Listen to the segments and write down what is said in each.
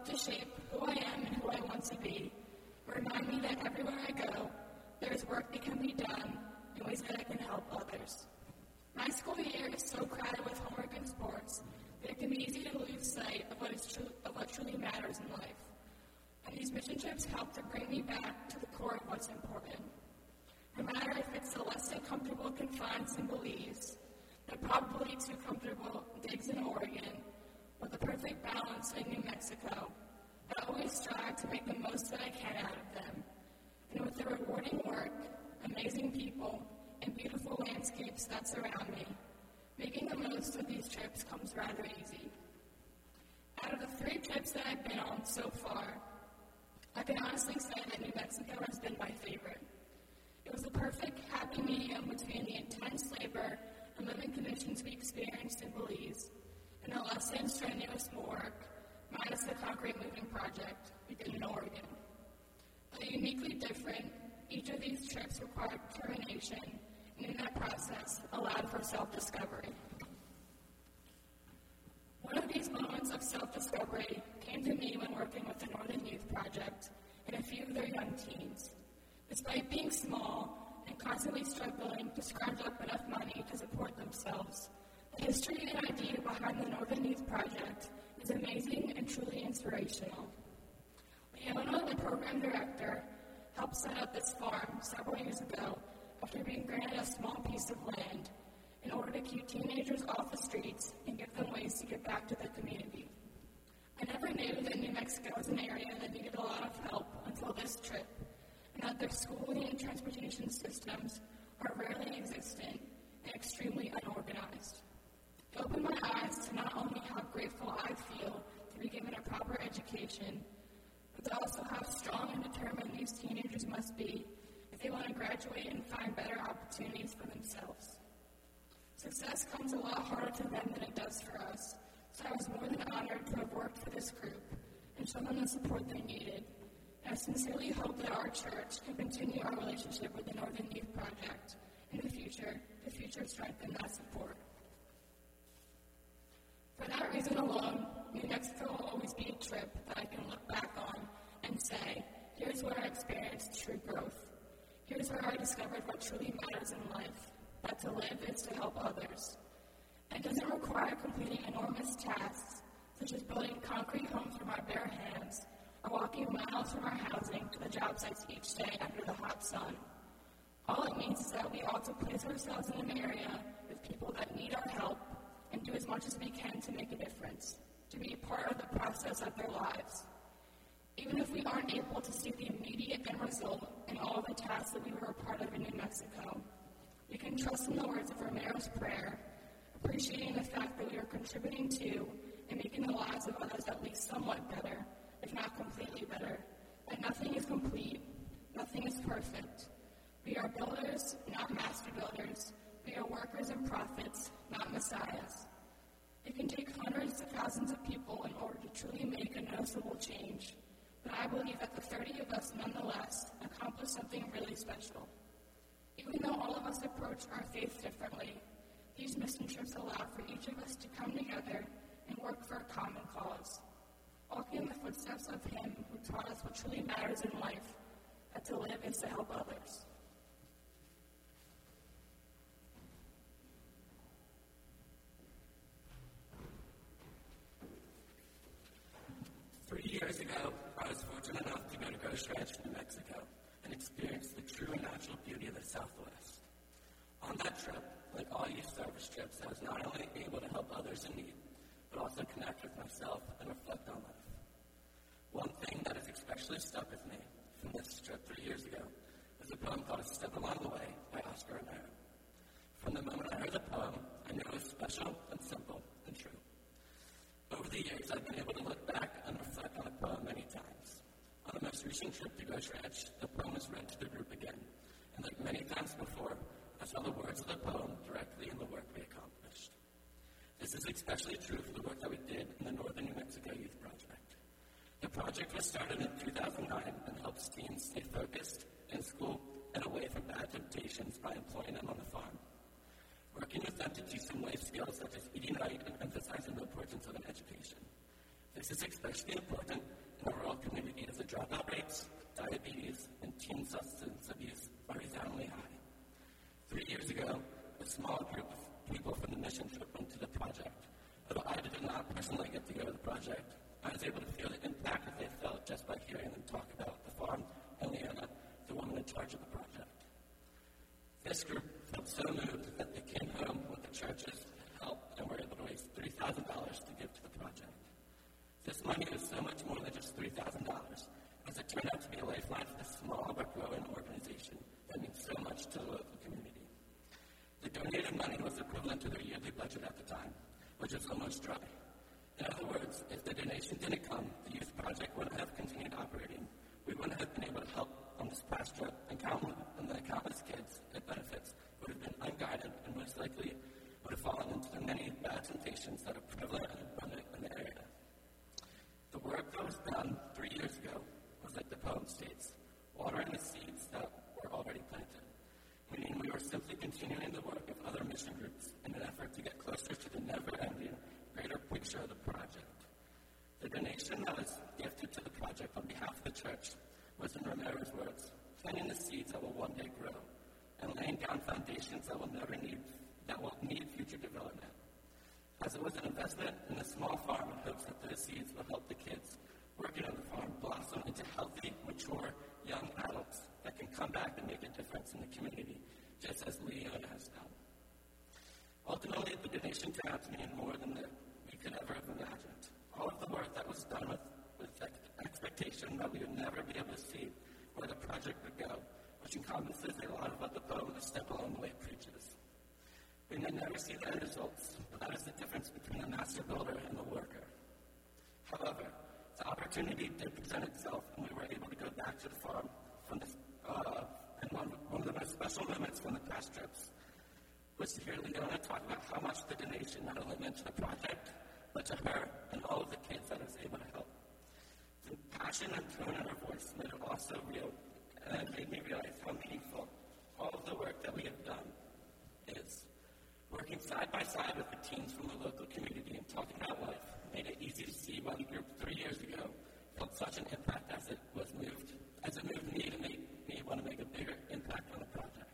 to shape who I am and who I want to be, remind me that everywhere I go, there is work that can be done in ways that I can help others. My school year is so crowded with homework and sports that it can be easy to lose sight of what truly matters in life. And these mission trips help to bring me back to the core of what's important. No matter if it's the less than comfortable confines in Belize, the probably too comfortable digs in Oregon, or the perfect balance in New Mexico, I always strive to make the most that I can out of them. And with the rewarding work, amazing people, and beautiful landscapes that surround me, making the most of these trips comes rather easy. Out of the 3 trips that I've been on so far, I can honestly say that New Mexico has been my favorite. It was the perfect happy medium between the intense labor and living conditions we experienced in Belize and the less than strenuous work, minus the concrete moving project we did in Oregon. Though uniquely different, each of these trips required determination, and in that process allowed for self-discovery. One of these moments of self-discovery came to me when working with the Northern Youth Project and a few of their young teens. Despite being small and constantly struggling to scrounge up enough money to support themselves, the history and idea behind the Northern Youth Project is amazing and truly inspirational. Leona, the program director, helped set up this farm several years ago after being granted a small piece of land in order to keep teenagers off the streets and give them ways to get back to the community. I never knew that New Mexico was an area that needed a lot of help until this trip, and that their schooling and transportation systems are rarely existent and extremely unorganized. It opened my eyes to not only how grateful I feel to be given a proper education, but to also how strong and determined these teenagers must be if they want to graduate and find better opportunities for themselves. Success comes a lot harder to them than it does for us, so I was more than honored to have worked for this group and show them the support they needed. And I sincerely hope that our church can continue our relationship with the Northern Youth Project in the future to future strengthen that support. For that reason alone, New Mexico will always be a trip that I can look back on and say, here's where I experienced true growth. Here's where I discovered what truly matters in life, that to live is to help others. It doesn't require completing enormous tasks, such as building concrete homes from our bare hands, or walking miles from our housing to the job sites each day under the hot sun. All it means is that we ought to place ourselves in an area with people that need our help and do as much as we can to make a difference, to be a part of the process of their lives. Even if we aren't able to see the immediate end result in all the tasks that we were a part of in New Mexico, we can trust in the words of Romero's prayer, appreciating the fact that we are contributing to and making the lives of others at least somewhat better, if not completely better, that nothing is complete, nothing is perfect. We are builders, not master builders. We are workers and prophets, not messiahs. It can take hundreds of thousands of people in order to truly make a noticeable change, but I believe that the 30 of us nonetheless accomplish something really special. Even though all of us approach our faith differently, these mission trips allow for each of us to come together and work for a common cause, walking in the footsteps of Him who taught us what truly matters in life, that to live is to help others. 3 years ago, I was fortunate enough to go to Ghost Ranch, New Mexico, and experience the true and natural beauty of the Southwest. On that trip, like all youth service trips, I was not only able to help others in need, but also connect with myself and reflect on life. One thing that has especially stuck with me from this trip 3 years ago is a poem called A Step Along the Way by Oscar Romero. From the moment I heard the poem, I knew it was special and simple and true. Over the years, I've been able to look back and reflect on the poem many times. On the most recent trip to Ghost Ranch, the poem was read to the group again, and like many times before, I saw the words of the poem directly in the work we accomplished. This is especially true for the work that we did in the Northern New Mexico Youth Project. The project was started in 2009 and helps teens stay focused in school and away from bad temptations by employing them on the farm. Working with them to teach them life skills such as eating right and emphasizing the importance of an education. This is especially important rates, diabetes, and teen substance abuse are resoundingly high. 3 years ago, a small group of people from the mission trip went to the project. Although I did not personally get to go to the project, I was able to feel the impact that they felt just by hearing them talk about the farm and Leanna, the woman in charge of the project. This group felt so moved that they came home with the church's help and were able to raise $3,000 to give to the project. This money was so much more than just $3,000, as it turned out to be a lifeline for this small but growing organization that means so much to the local community. The donated money was equivalent to their yearly budget at the time, which was almost dry. In other words, if the donation didn't come, the youth project wouldn't have continued operating. We wouldn't have been able to help on this past trip, and the countless kids it benefits would have been unguided and most likely would have fallen into the many bad temptations that are prevalent and abundant in the area. The work that was done 3 years ago was like the poem states, watering the seeds that were already planted, meaning we were simply continuing the work of other mission groups in an effort to get closer to the never-ending greater picture of the project. The donation that was gifted to the project on behalf of the church was, in Romero's words, planting the seeds that will one day grow and laying down foundations that will need future development. As it was an investment in a small farm in hopes that those seeds will help the kids working on the farm blossom into healthy, mature, young adults that can come back and make a difference in the community, just as Leanna has done. Ultimately, the donation turned out to mean more than we could ever have imagined. All of the work that was done with expectation that we would never be able to see where the project would go, which encompasses a lot of what the poem A Step Along the Way preaches. We may never see the end results, but that is the difference between the master builder and the worker. However, the opportunity did present itself, and we were able to go back to the farm from this, and one of the most special moments from the past trips was to hear Leanna talk about how much the donation not only meant to the project, but to her and all of the kids that I was able to help. The passion and tone in her voice made it also real, and made me realize how meaningful all of the work that we have done is. Working side by side with the teens from the local community and talking about life made it easy to see why the group 3 years ago felt such an impact as it moved me to make me want to make a bigger impact on the project.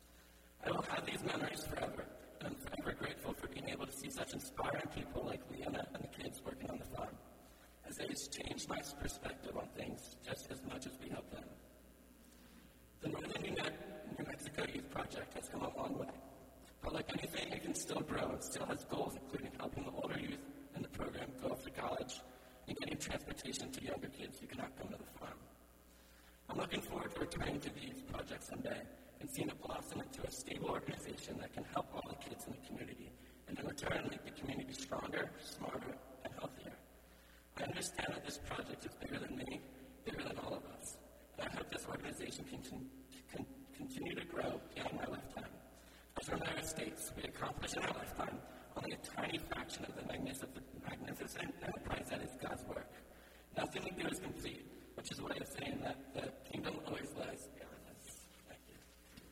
I will have these memories forever, and I'm forever grateful for being able to see such inspiring people like Leanna and the kids working on the farm, as they has changed my perspective on things just as much as we help them. The Northern New Mexico Youth Project has come a long way, but like anything, it can still grow and still has goals, including helping the older youth in the program go off to college and getting transportation to younger kids who cannot come to the farm. I'm looking forward to returning to the youth project someday and seeing it blossom into a stable organization that can help all the kids in the community and in return make the community stronger, smarter, and healthier. I understand that this project is bigger than me, bigger than all of us, and I hope this organization can continue to grow beyond my lifetime. As Romero states, we accomplish in our lifetime only a tiny fraction of the magnificent enterprise that is God's work. Nothing we do is complete, which is a way of saying that the kingdom always lies beyond us. Thank you.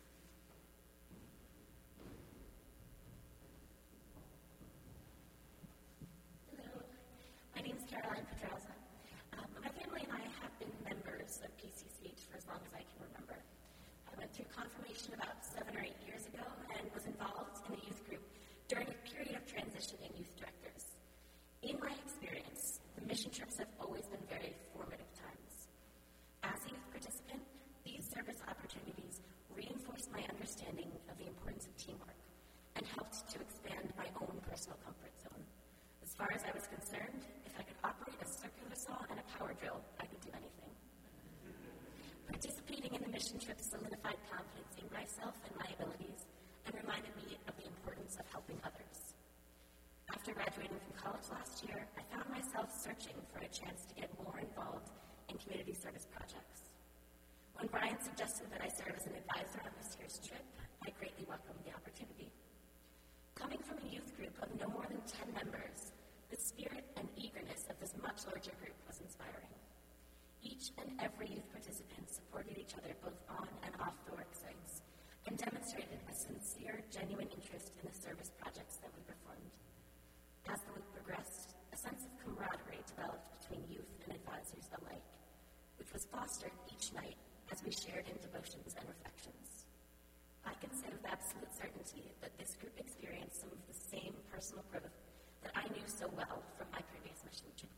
Hello, my name is Caroline Pedraza. My family and I have been members of PCCH for as long as I can remember. I went through confirmation about 7 or 8 years ago and was involved in a youth group during a period of transition in youth directors. In my experience, the mission trips have always been very formative times. As a youth participant, these service opportunities reinforced my understanding of the importance of teamwork and helped to expand my own personal comfort zone. As far as I was concerned, if I could operate a circular saw and a power drill, I could do anything. Participating in the mission trip solidified confidence in myself and my abilities and reminded me of the importance of helping others. After graduating from college last year, I found myself searching for a chance to get more involved in community service projects. When Brian suggested that I serve as an advisor on this year's trip, I greatly welcomed the opportunity. Coming from a youth group of no more than 10 members, the spirit and eagerness of this much larger group was inspiring. Each and every youth participant supported each other both on and off the work sites and demonstrated a sincere, genuine interest in the service projects that we performed. As the week progressed, a sense of camaraderie developed between youth and advisors alike, which was fostered fostered each night as we shared in devotions and reflections. I can say with absolute certainty that this group experienced some of the same personal growth that I knew so well from my previous mission trip.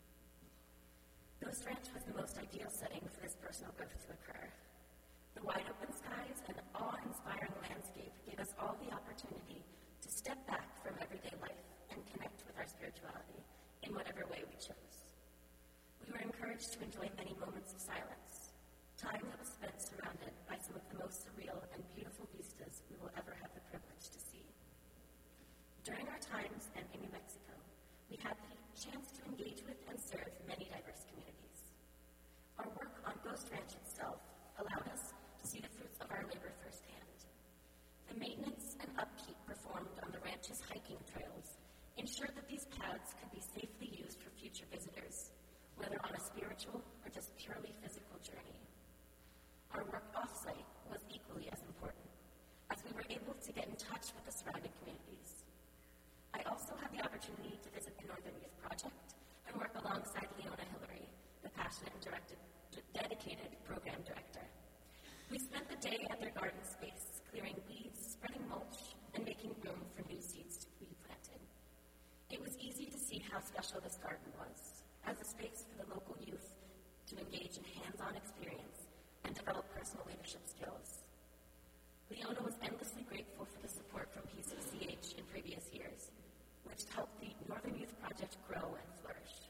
Ghost Ranch was the most ideal setting for this personal growth to occur. The wide open skies and awe-inspiring landscape gave us all the opportunity to step back from everyday life and connect with our spirituality in whatever way we chose. We were encouraged to enjoy many moments of silence, time that was spent surrounded by some of the most surreal and beautiful vistas we will ever have the privilege to see. During our time spent in New Mexico, we had the chance to engage with and serve many diverse communities. Our work on Ghost Ranch itself allowed us to see the fruits of our labor firsthand. The maintenance and upkeep performed on the ranch's hiking trails ensured that these paths could be safely used for future visitors, whether on a spiritual or just purely physical journey. Our work off-site was equally as important, as we were able to get in touch with the surrounding communities. I also had the opportunity to visit the Northern Youth Project and work alongside Leona Hillary, the passionate and dedicated program director. We spent the day at their garden space, clearing weeds, spreading mulch, and making room for new seeds to be planted. It was easy to see how special this garden was, as a space for the local youth to engage in hands-on experience and develop personal leadership skills. Leona was endlessly grateful for the support from PCCH in previous years, which helped the Northern Youth Project grow and flourish.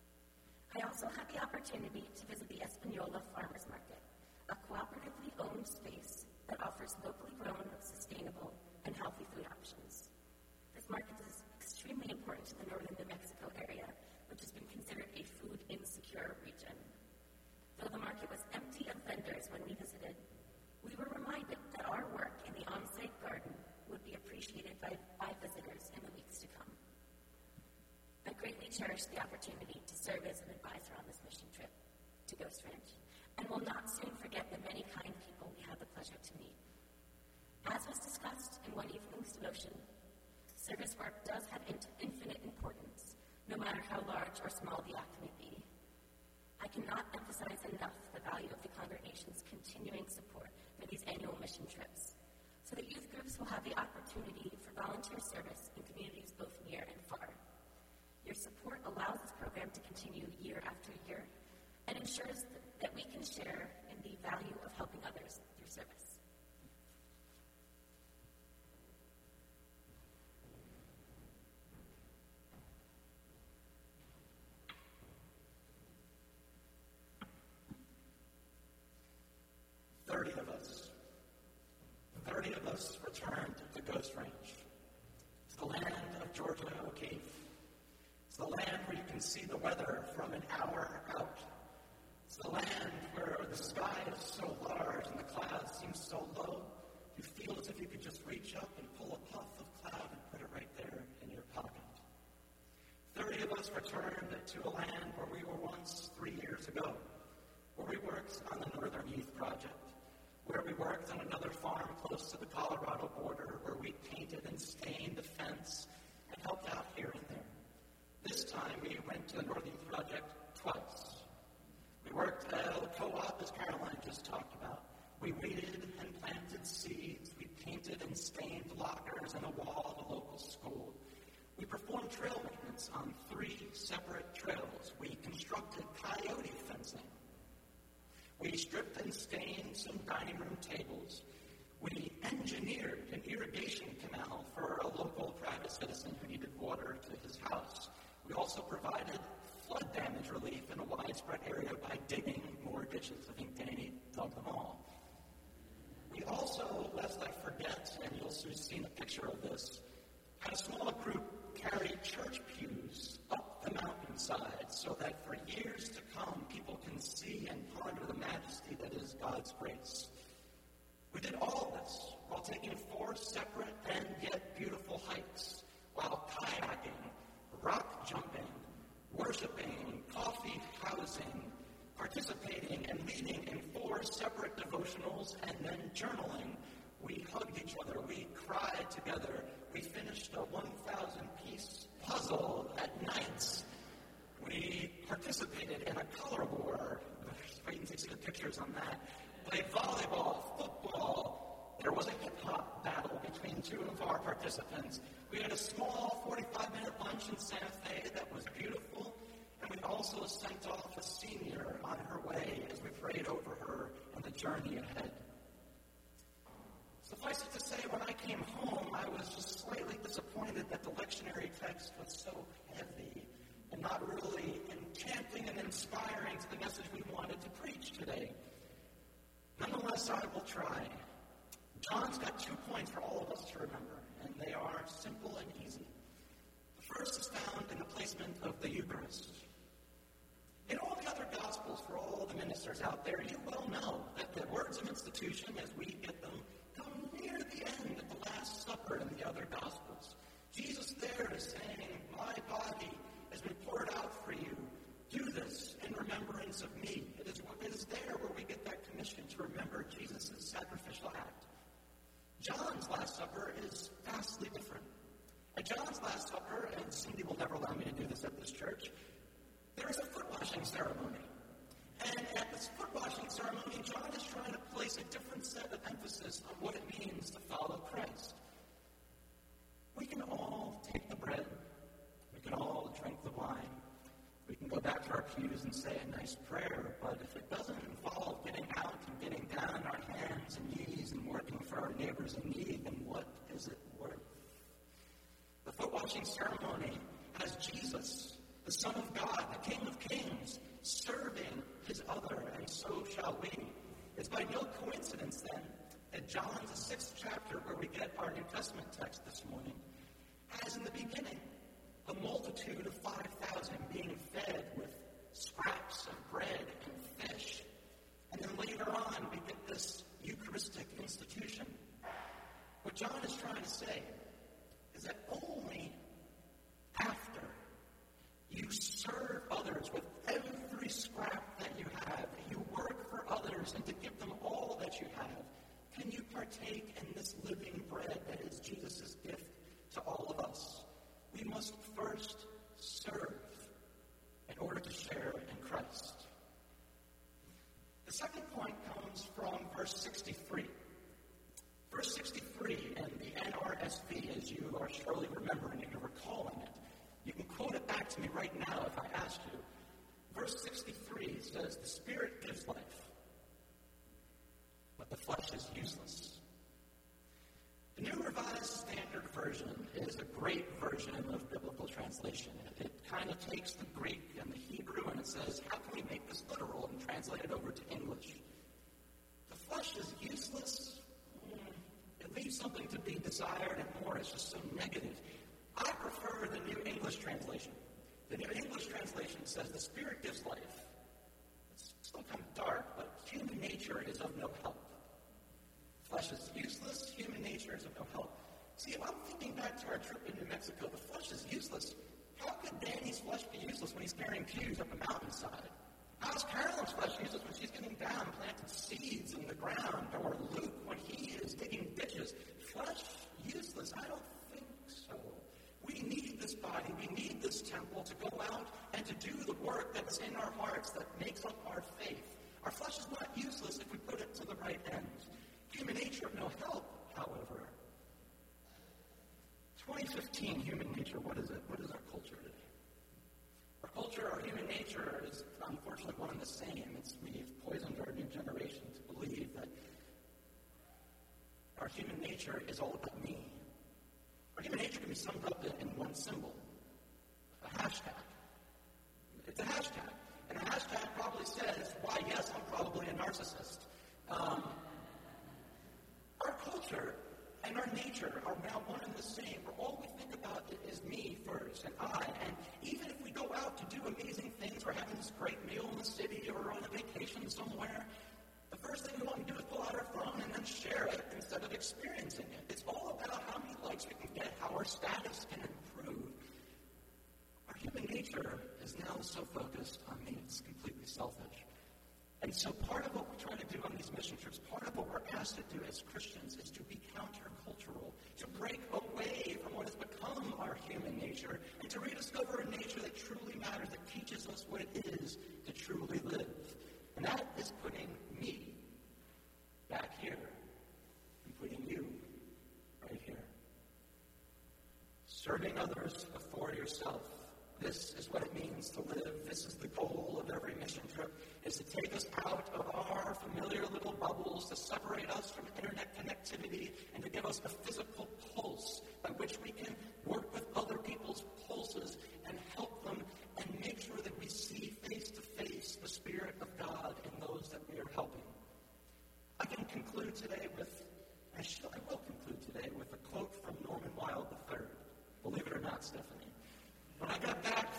I also had the opportunity to visit the Espanola Farmers Market, a cooperatively owned space that offers locally grown, sustainable, and healthy food options. This market is extremely important to the northern New Mexico area, which has been considered a food-insecure region. Though the market was empty of vendors when we visited, we were reminded that our work in the on-site garden would be appreciated by visitors in the weeks to come. I greatly cherished the opportunity to serve as an advisor on this mission trip to Ghost Ranch, and will not soon forget the many kind people we had the pleasure to meet. As was discussed in one evening's devotion, service work does have infinite importance, no matter how large or small the act may be. I cannot emphasize enough the value of the congregation's continuing support for these annual mission trips, so that youth groups will have the opportunity for volunteer service in communities both near and far. Your support allows this program to continue year after year and ensures that we can share in the value of helping others through service. Thirty of us returned to Ghost Ranch. It's the land of Georgia O'Keeffe. It's the land where you can see the weather from an hour out. It's the land where the sky is so large and the clouds seem so low, you feel as if you could just reach up and pull a puff of cloud and put it right there in your pocket. 30 of us returned to a land where we were once 3 years ago, where we worked on the Northern Youth Project, where we worked on another farm close to the Colorado border, where we painted and stained the fence and helped out here and there. This time we went to the Northern Youth Project twice. We worked at a co-op, as Caroline just talked about. We weeded and planted seeds. We painted and stained lockers and a wall of a local school. We performed trail maintenance on 3 separate trails. We constructed coyote fencing. We stripped and stained some dining room tables. We engineered an irrigation canal for a local private citizen who needed water to his house. We also provided flood damage relief in a widespread area by digging more ditches. I think Danny dug them all. We also, lest I forget, and you'll soon see a picture of this, had a small group carry church pews up the mountainside so that for years to come, people can see and ponder the majesty that is God's grace. We did all this while taking 4 separate and yet beautiful hikes, while kayaking, rock jumping, worshiping, coffee housing, participating and leading in 4 separate devotionals, and then journaling. We hugged each other. We cried together. We finished a 1,000-piece puzzle at nights. We participated in a color war. You can see the pictures on that. Played volleyball, football. There was a hip-hop battle between two of our participants. We had a small 45-minute lunch in Santa Fe that was beautiful. And we also sent off a senior on her way as we prayed over her and the journey ahead. Suffice it to say, when I came home, I was just slightly disappointed that the lectionary text was so heavy and not really enchanting and inspiring to the message we wanted to preach today. Nonetheless, I will try. John's got 2 points for all of us to remember, and they are simple and easy. The first is found in the placement of the Eucharist. In all the other Gospels, for all the ministers out there, you well know that the words of institution, as we get them, come near the end of the Last Supper in the other Gospels. Jesus there is saying, my body has been poured out for you. Do this in remembrance of me. It is there where we get that commission to remember Jesus' sacrificial act. John's Last Supper is vastly different. At John's Last Supper, and Cindy will never allow me to do this at this church, there is a foot-washing ceremony. And at this foot-washing ceremony, John is trying to place a different set of emphasis on what it means to follow Christ. We can all take the bread. We can all drink the wine. We can go back to our pews and say a nice prayer, but if it doesn't involve getting out and getting down on our hands and knees and working for our neighbors in need, then what is it worth? The foot-washing ceremony has Jesus, the Son of God, the King of Kings, serving his other, and so shall we. It's by no coincidence, then, that John, the 6th chapter, where we get our New Testament text this morning, has in the beginning a multitude of 5,000 being fed with scraps of bread and fish. And then later on, we get this Eucharistic institution. What John is trying to say is that only after you serve others with every scrap that you have, you work for others, and to give them all that you have, can you partake in this living bread that is Jesus' gift to all of us. We must first serve in order to share in Christ. The second point comes from verse 63. Verse 63 in the NRSV, as you are surely remembering and you're recalling it. You can quote it back to me right now if I asked you. Verse 63 says, the Spirit gives life, but the flesh is useless. The New Revised Standard Version is a great version of biblical translation. It kind of takes the Greek and the Hebrew and it says, how can we make this literal and translate it over to English? The flesh is useless. It leaves something to be desired, and more is just so negative. I prefer the New English translation. The New English translation says the Spirit gives life. It's still kind of dark, but human nature is of no help. Flesh is useless. Human nature is of no help. See, if I'm thinking back to our trip in New Mexico, the flesh is useless. How could Danny's flesh be useless when he's carrying pews up a mountainside? How is Carolyn's flesh useless when she's getting down, planting seeds in the ground? Or Luke when he is digging ditches? Flesh useless? I don't think so. We need this body. We need this temple to go out and to do the work that's in our hearts that makes up our faith. Our flesh is not useless if we put it to the right end. Human nature of no help, however. 2015 human nature, what is it? What is our culture today? Our culture, our human nature is unfortunately one and the same. We've poisoned our new generation to believe that our human nature is all about me. Our human nature can be summed up in one symbol, a hashtag. It's a hashtag. And a hashtag probably says, why, yes, I'm probably a narcissist. Our culture and our nature are now one and the same, where all we think about is me first and I. And even if we go out to do amazing things, or having this great meal in the city, or on a vacation somewhere, the first thing we want to do is pull out our phone and then share it instead of experiencing it. It's all about how many likes we can get, how our status can improve. Our human nature is now so focused on me, it's completely selfish. And so part of what we're trying to do on these mission trips, part of what we're asked to do as Christians is to be countercultural, to break away from what has become our human nature, and to rediscover a nature that truly matters, that teaches us what it is to truly live. And that is putting me serving others before yourself. This is what it means to live. This is the goal of every mission trip, is to take us out of our familiar little bubbles, to separate us from internet connectivity, and to give us a physical pulse by which we can work with other people's pulses and help them and make sure that we see face to face the Spirit of God in those that we are helping. I will conclude today with a quote from Norman Wilde III. Believe it or not, Stephanie. When I got back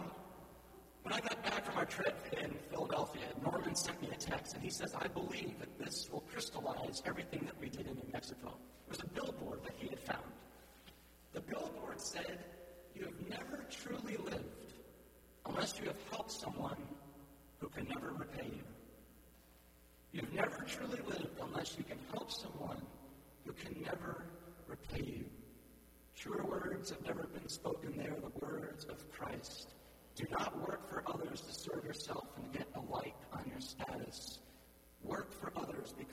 from our trip in Philadelphia, Norman sent me a text, and he says, I believe that this will crystallize everything that we did in New Mexico. It was a billboard that he had found. The billboard said, you have never truly lived unless you have helped someone who can never repay you. You've never truly lived unless you can help someone who can never repay you. Truer words have never been spoken there, the words of Christ. Do not work for others to serve yourself and get a like on your status. Work for others because